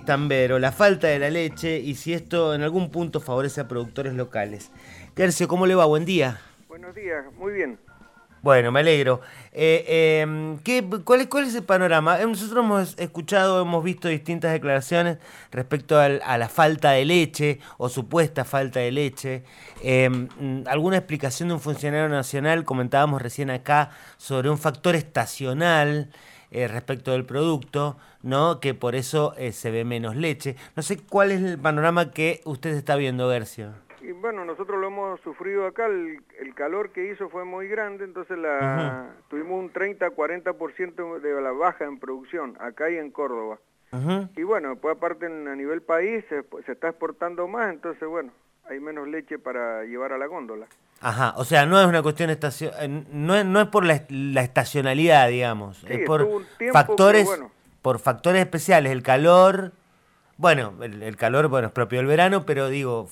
Tambero, la falta de la leche y si esto en algún punto favorece a productores locales. Gercio, ¿cómo le va? Buen día. Buenos días, muy bien. Bueno, me alegro. ¿Cuál es el panorama? Nosotros hemos escuchado, hemos visto distintas declaraciones respecto a la falta de leche o supuesta falta de leche. Alguna explicación de un funcionario nacional, comentábamos recién acá, sobre un factor estacional respecto del producto, ¿no? Que por eso se ve menos leche. No sé cuál es el panorama que usted está viendo, Gercio. Y bueno, nosotros lo hemos sufrido acá, el calor que hizo fue muy grande, entonces Ujú, tuvimos un 30-40% de la baja en producción, acá y en Córdoba. ujú. Y bueno, después aparte a nivel país se está exportando más, entonces bueno, hay menos leche para llevar a la góndola. Ajá, o sea, no es una cuestión no es por la estacionalidad, digamos, Sí, es estuvo un tiempo que bueno, por factores especiales, el calor, bueno, el calor, bueno, es propio del verano, pero digo,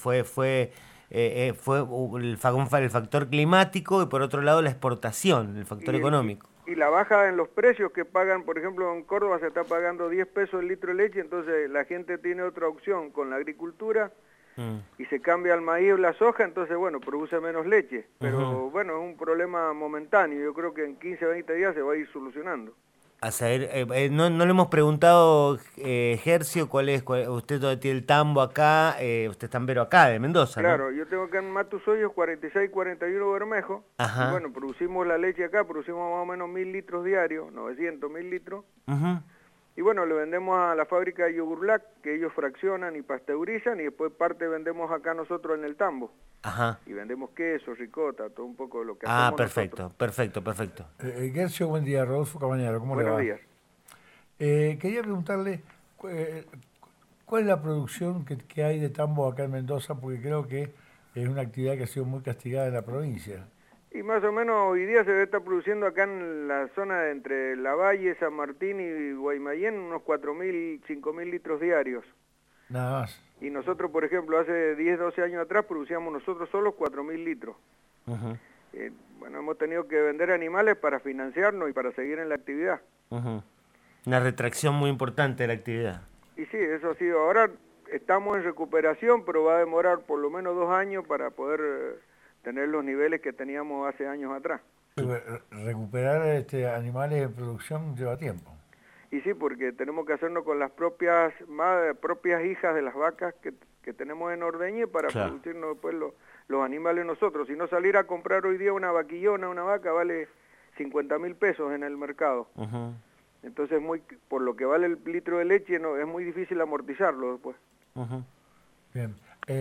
el factor climático y por otro lado la exportación, el factor y, económico. y la baja en los precios que pagan, por ejemplo, en Córdoba se está pagando 10 pesos el litro de leche, entonces la gente tiene otra opción con la agricultura Mm, y se cambia al maíz o la soja, entonces bueno, produce menos leche, ujú. pero bueno, es un problema momentáneo, yo creo que en 15 20 días se va a ir solucionando. A saber, no le hemos preguntado, Gercio, usted todavía tiene el tambo acá, usted es tambero acá, de Mendoza, ¿no? Claro, yo tengo acá en Matusoyos 46-41 Bermejo, y Ajá. bueno, producimos la leche acá, producimos más o menos 1000 litros diarios, 900.000 litros, Ujú. y bueno, le vendemos a la fábrica de Yogur Black, que ellos fraccionan y pasteurizan, y después parte vendemos acá nosotros en el tambo, Ajá. y vendemos queso, ricota, todo un poco de lo que Ah, hacemos nosotros. perfecto, perfecto, perfecto. Gercio, buen día. Rodolfo Cabañaro, ¿cómo le Buenos va? días. Quería preguntarle eh, cuál es la producción que hay de tambo acá en Mendoza, porque creo que es una actividad que ha sido muy castigada en la provincia. Y más o menos hoy día se debe estar produciendo acá en la zona de entre Lavalle, San Martín y Guaymallén unos 4.000, 5.000 litros diarios. Nada más. Y nosotros, por ejemplo, hace 10, 12 años atrás producíamos nosotros solos 4.000 litros. Ujú, Bueno, hemos tenido que vender animales para financiarnos y para seguir en la actividad. ujú. Una retracción muy importante de la actividad. Y sí, eso ha sido. Ahora estamos en recuperación, pero va a demorar por lo menos 2 años para poder tener los niveles que teníamos hace años atrás. Recuperar animales en producción lleva tiempo. Y sí, porque tenemos que hacernos con las propias hijas de las vacas que tenemos en ordeñe para Claro. producirnos después los animales nosotros. Si no, salir a comprar hoy día una vaquillona, una vaca, vale 50.000 pesos en el mercado. Ujú. Entonces, por lo que vale el litro de leche, no, es muy difícil amortizarlo después. Ujú. Bien.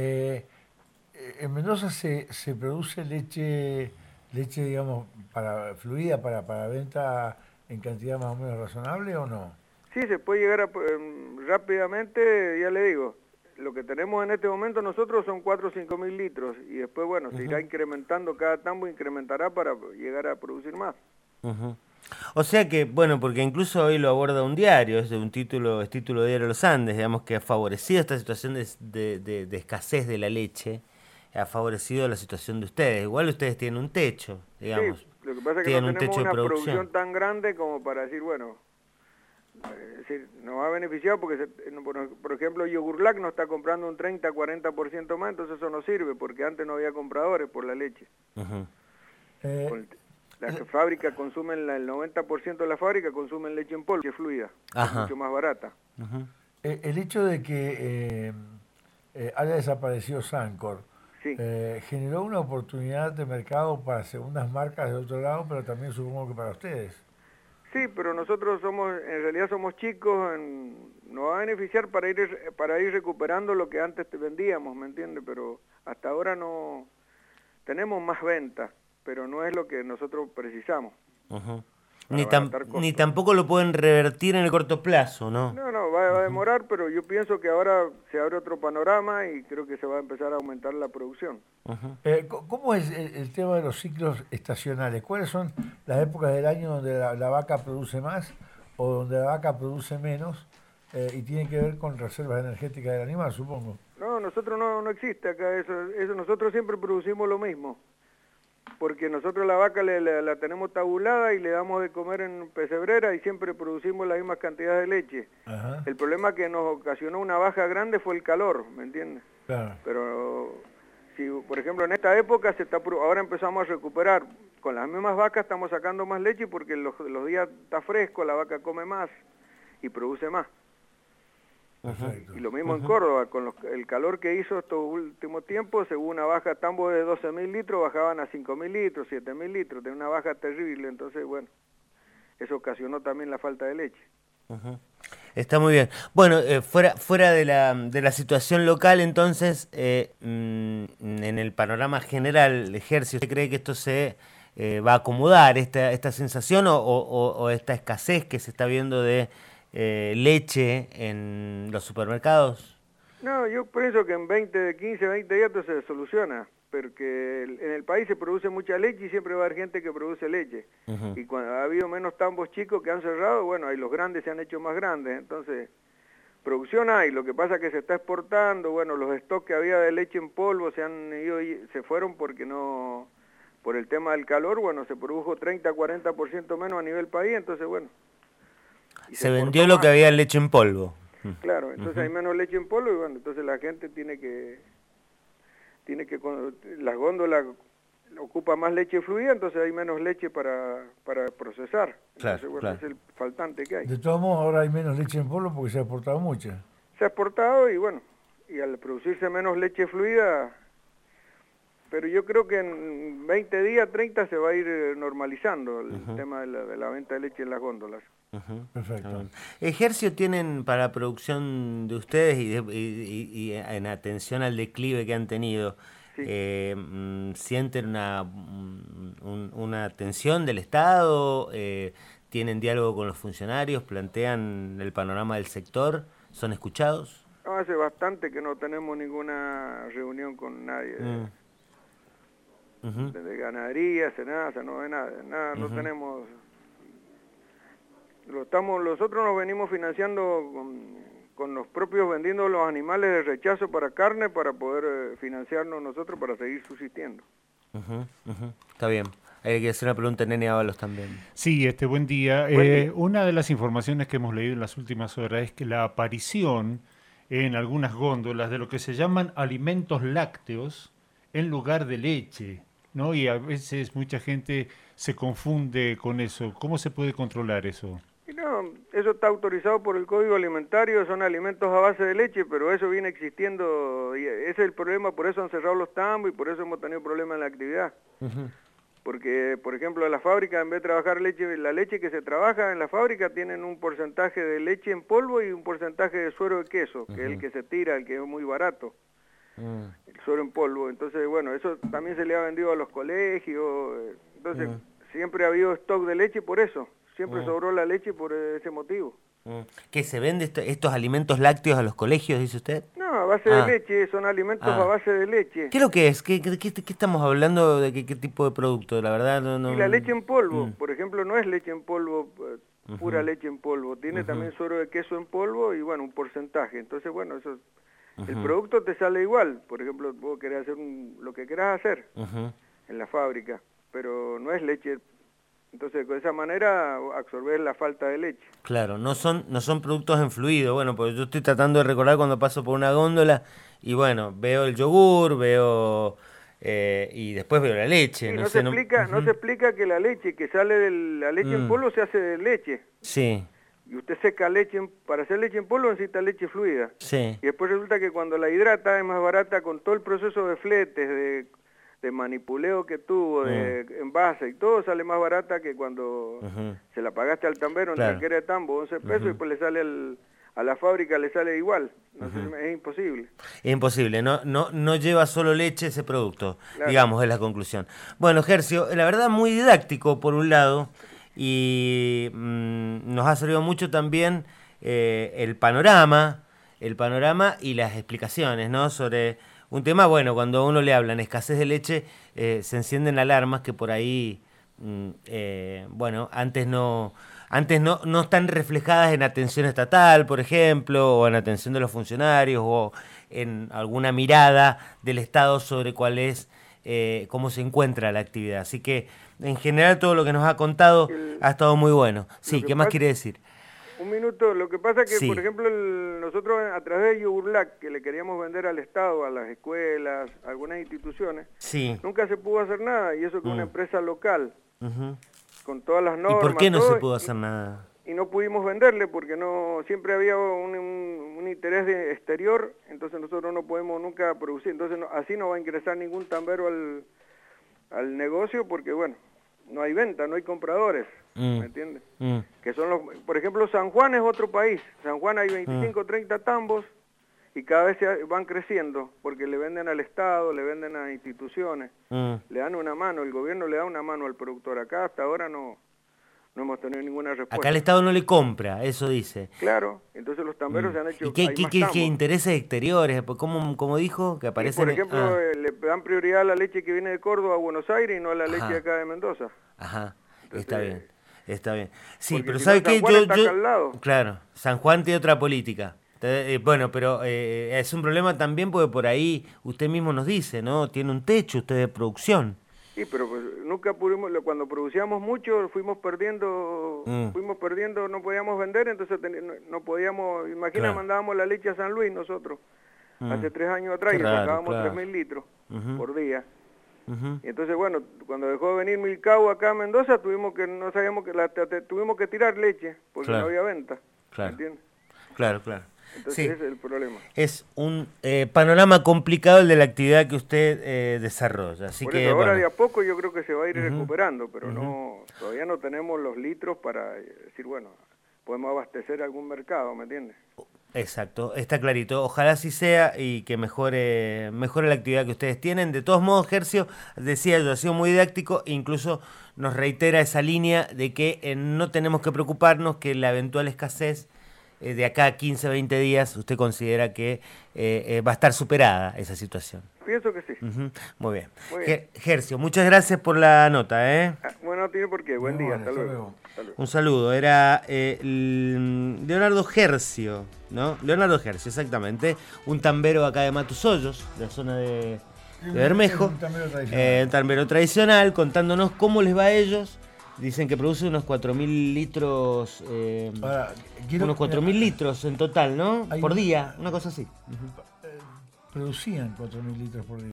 En Mendoza se produce leche, digamos, fluida para venta en cantidad más o menos razonable o no? Sí, se puede llegar rápidamente, ya le digo, lo que tenemos en este momento nosotros son 4 o 5 mil litros y después, bueno, se irá Ujú. incrementando, cada tambo incrementará para llegar a producir más. Ujú. O sea que, bueno, porque incluso hoy lo aborda un diario, es título de Diario Los Andes, digamos que ha favorecido esta situación de escasez de la leche, ha favorecido la situación de ustedes. Igual ustedes tienen un techo, Sí, digamos, lo que pasa es que no tienen un tenemos techo de una producción. producción tan grande como para decir, bueno, decir, nos va a beneficiar porque, por ejemplo, Yogur Black nos está comprando un 30-40% más, entonces eso no sirve porque antes no había compradores por la leche. Ujú. Eh, Con la fábrica consumen, el 90% de la fábrica consumen leche en polvo, leche fluida, que es Ajá. mucho más barata. Ujú. el hecho de que haya desaparecido Sancor Sí, generó una oportunidad de mercado para segundas marcas de otro lado, pero también supongo que para ustedes. sí, pero nosotros en realidad somos chicos, nos va a beneficiar para ir recuperando lo que antes vendíamos, ¿me entiendes? Pero hasta ahora no tenemos más ventas, pero no es lo que nosotros precisamos Ujú. para abaratar Ni costos. tampoco lo pueden revertir en el corto plazo, ¿no? No, no, va a demorar, pero yo pienso que ahora se abre otro panorama y creo que se va a empezar a aumentar la producción. Ujú. ¿Cómo es el tema de los ciclos estacionales? ¿Cuáles son las épocas del año donde la vaca produce más o donde la vaca produce menos? Y tiene que ver con reservas energéticas del animal, supongo. No, nosotros no existe acá eso nosotros siempre producimos lo mismo. porque nosotros la vaca la tenemos tabulada y le damos de comer en pesebrera y siempre producimos la misma cantidad de leche. Ajá. El problema que nos ocasionó una baja grande fue el calor, ¿me entiendes? Claro. Pero si, por ejemplo, en esta época ahora empezamos a recuperar. Con las mismas vacas estamos sacando más leche porque los días está fresco, la vaca come más y produce más. Perfecto. Y lo mismo en Córdoba, con el calor que hizo estos últimos tiempos, según una baja tambo de 12.000 litros, bajaban a 5.000 litros, 7.000 litros, de una baja terrible. Entonces, bueno, eso ocasionó también la falta de leche. Está muy bien. Bueno, fuera de la situación local, entonces, en el panorama general, Hercio, ¿usted cree que esto se va a acomodar, esta sensación o esta escasez que se está viendo de leche en los supermercados? No, yo pienso que en 15, 20 días esto se soluciona, porque en el país se produce mucha leche y siempre va a haber gente que produce leche. Y cuando ha habido menos tambos chicos que han cerrado, bueno, ahí los grandes se han hecho más grandes, entonces producción hay, lo que pasa es que se está exportando, bueno, los stocks que había de leche en polvo se fueron porque no, por el tema del calor, bueno, se produjo 30-40% menos a nivel país, entonces bueno. Se vendió lo que había en leche en polvo. Claro, entonces hay menos leche en polvo y bueno, entonces la gente tiene que las góndolas ocupa más leche fluida, entonces hay menos leche para procesar. Claro, entonces, bueno, claro. es el faltante que hay. De todos modos, ahora hay menos leche en polvo porque se ha exportado mucha. Se ha exportado y bueno, y al producirse menos leche fluida, pero yo creo que en 20 días, 30 se va a ir normalizando el tema de la venta de leche en las góndolas. Perfecto. ¿Hercio tienen para la producción de ustedes y en atención al declive que han tenido, Sí. sienten una atención del Estado? ¿Tienen diálogo con los funcionarios? ¿Plantean el panorama del sector? ¿Son escuchados? No, hace bastante que no tenemos ninguna reunión con nadie de ganadería, Senasa, no de nada, no tenemos. Nosotros nos venimos financiando con los propios, vendiendo los animales de rechazo para carne, para poder financiarnos nosotros para seguir subsistiendo. Está bien. Hay que hacer una pregunta a Nene Ábalos también. Sí, buen día. Buen día. Una de las informaciones que hemos leído en las últimas horas es que la aparición en algunas góndolas de lo que se llaman alimentos lácteos en lugar de leche, ¿no? Y a veces mucha gente se confunde con eso. ¿Cómo se puede controlar eso? Y no, eso está autorizado por el Código Alimentario, son alimentos a base de leche, pero eso viene existiendo, y ese es el problema, por eso han cerrado los tambos y por eso hemos tenido problemas en la actividad. Porque, por ejemplo, la fábrica, en vez de trabajar leche, la leche que se trabaja en la fábrica tienen un porcentaje de leche en polvo y un porcentaje de suero de queso, que es el que se tira, el que es muy barato, el suero en polvo. Entonces, bueno, eso también se le ha vendido a los colegios, entonces siempre ha habido stock de leche por eso. Siempre sobró la leche por ese motivo. ¿Qué se vende estos alimentos lácteos a los colegios, dice usted? No, a base de leche, son alimentos a base de leche. ¿Qué es lo que es? ¿Qué estamos hablando? ¿De qué tipo de producto? La verdad no... Y la leche en polvo, por ejemplo, no es leche en polvo, pura leche en polvo. Tiene también suero de queso en polvo y, bueno, un porcentaje. Entonces, bueno, eso el producto te sale igual. Por ejemplo, vos querés hacer lo que querás hacer en la fábrica, pero no es leche. Entonces, de esa manera, absorber la falta de leche. Claro, no son productos en fluido. Bueno, pues yo estoy tratando de recordar cuando paso por una góndola y, bueno, veo el yogur, veo... y después veo la leche. Sí, no se explica que la leche que sale de la leche en polvo se hace de leche. Sí. Y usted seca leche, para hacer leche en polvo necesita leche fluida. Sí. Y después resulta que cuando la hidrata es más barata con todo el proceso de fletes, de manipuleo que tuvo, de envase y todo, sale más barata que cuando se la pagaste al tambero en tranquera de tambo, 11 pesos, y después le sale a la fábrica le sale igual. Es imposible. Es imposible, no lleva solo leche ese producto, Claro. digamos, es la conclusión. Bueno, Hercio, la verdad muy didáctico por un lado, y nos ha servido mucho también el panorama y las explicaciones, ¿no? Sobre un tema, bueno, cuando a uno le hablan escasez de leche, se encienden alarmas que por ahí, bueno, antes no están reflejadas en atención estatal, por ejemplo, o en atención de los funcionarios, o en alguna mirada del Estado sobre cuál es cómo se encuentra la actividad. Así que, en general, todo lo que nos ha contado ha estado muy bueno. Sí, ¿qué más quiere decir? Un minuto, lo que pasa es que, Sí. por ejemplo, nosotros a través de Yugurlac, que le queríamos vender al Estado, a las escuelas, a algunas instituciones, Sí. nunca se pudo hacer nada, y eso que una empresa local, Ujú. con todas las ¿Y normas. por qué no todo, se pudo hacer nada? y no pudimos venderle porque no siempre había un interés exterior, entonces nosotros no podemos nunca producir, entonces así no va a ingresar ningún tambero al negocio porque bueno, no hay venta, no hay compradores, ¿me entiendes? Que son por ejemplo, San Juan es otro país, San Juan hay 25, 30 tambos y cada vez van creciendo porque le venden al Estado, le venden a instituciones, le dan una mano, el gobierno le da una mano al productor. Acá hasta ahora no hemos tenido ninguna respuesta. Acá el Estado no le compra, eso dice. Claro, entonces los tamberos se han hecho. ¿Y qué, hay qué, más qué tambos. intereses exteriores? ¿Cómo dijo? Que Y, aparecen. por ejemplo, le dan prioridad a la leche que viene de Córdoba a Buenos Aires y no a la leche de acá de Mendoza. Ajá, Entonces, está bien. Está bien. Sí, porque pero si ¿sabe no, San qué? Juan está acá al lado. Claro, San Juan tiene otra política. Bueno, pero es un problema también porque por ahí usted mismo nos dice, ¿no? Tiene un techo usted de producción. Sí, pero pues, nunca pudimos, cuando producíamos mucho fuimos perdiendo, no podíamos vender, entonces no podíamos, imagina, Claro. mandábamos la leche a San Luis nosotros, hace 3 años atrás, Qué y raro, sacábamos claro. 3.000 litros por día. Ujú. Y entonces, bueno, cuando dejó de venir Milcao acá a Mendoza, tuvimos que tirar leche, porque Claro. no había venta, Claro. ¿me entiendes? Claro. Entonces Sí. ese es el problema. Es un panorama complicado el de la actividad que usted desarrolla. Así Por que, eso ahora bueno. de a poco yo creo que se va a ir recuperando, pero todavía no tenemos los litros para decir, bueno, podemos abastecer algún mercado, ¿me entiendes? Exacto, está clarito. Ojalá así sea y que mejore la actividad que ustedes tienen. De todos modos, Gercio, decía yo, ha sido muy didáctico, incluso nos reitera esa línea de que no tenemos que preocuparnos que la eventual escasez de acá a 15, 20 días, usted considera que va a estar superada esa situación. Pienso que sí. Ujú, muy bien. Muy bien. Gercio, muchas gracias por la nota, ¿eh? Bueno, no tiene por qué. Buen día. Vale, Hasta luego. Un saludo, era Leonardo Gercio, ¿no? Leonardo Gercio, exactamente, un tambero acá de Matusollos, de la zona de Bermejo, Un tambero tradicional. un tambero tradicional, contándonos cómo les va a ellos. Dicen que produce unos 4.000 litros, Ahora, quiero- unos 4.000 litros en total, ¿no? Hay Por un- día, una cosa así. Producían 4.000 litros por día.